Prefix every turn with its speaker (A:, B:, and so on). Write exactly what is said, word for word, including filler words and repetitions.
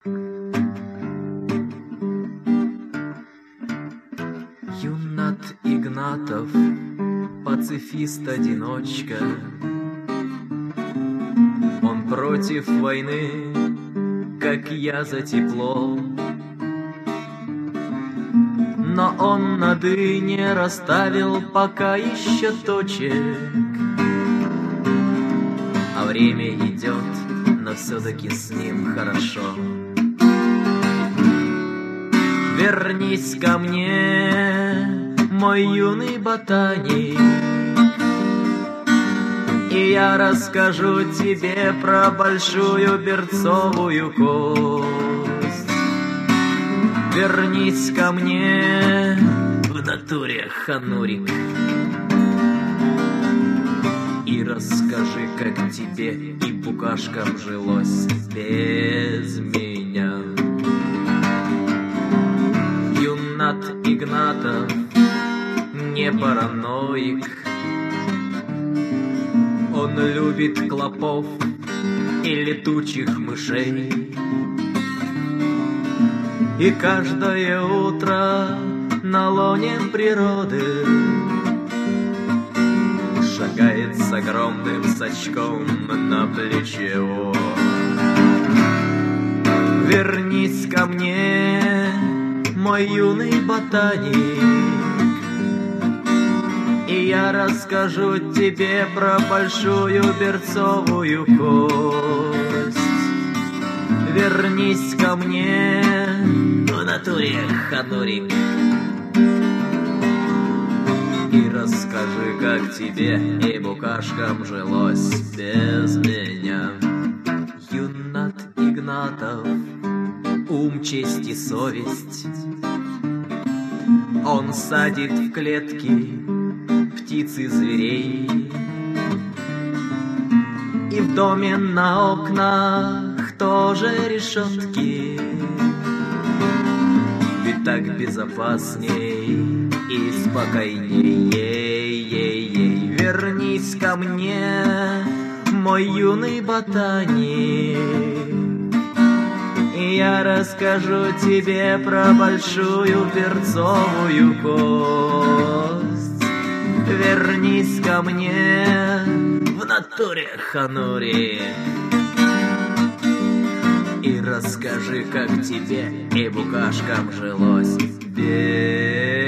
A: Юнат Игнатов, пацифист-одиночка, он против войны, как я за тепло. Но он на дыне расставил пока еще точек. А время идет, но все-таки с ним хорошо. Вернись ко мне, мой юный ботаник, и я расскажу тебе про большую берцовую кость. Вернись ко мне, в натуре ханурик, и расскажи, как тебе и букашкам жилось без меня. Юнат Игнатов не параноик, он любит клопов и летучих мышей. И каждое утро на лоне природы шагает с огромным сачком на плече. О, вернись ко мне, мой юный ботаник, и я расскажу тебе про большую берцовую кость. Вернись ко мне, в натуре ханурик, и расскажи, как тебе и букашкам жилось без меня. Юнат Игнатов, ум, честь и совесть, он садит в клетки птиц и зверей, и в доме на окнах тоже решетки, ведь так безопасней и спокойней. Ей-ей-ей. Вернись ко мне, мой юный ботаник, и я расскажу тебе про большую берцовую кость. Вернись ко мне, в натуре ханурик, и расскажи, как тебе и букашкам жилось без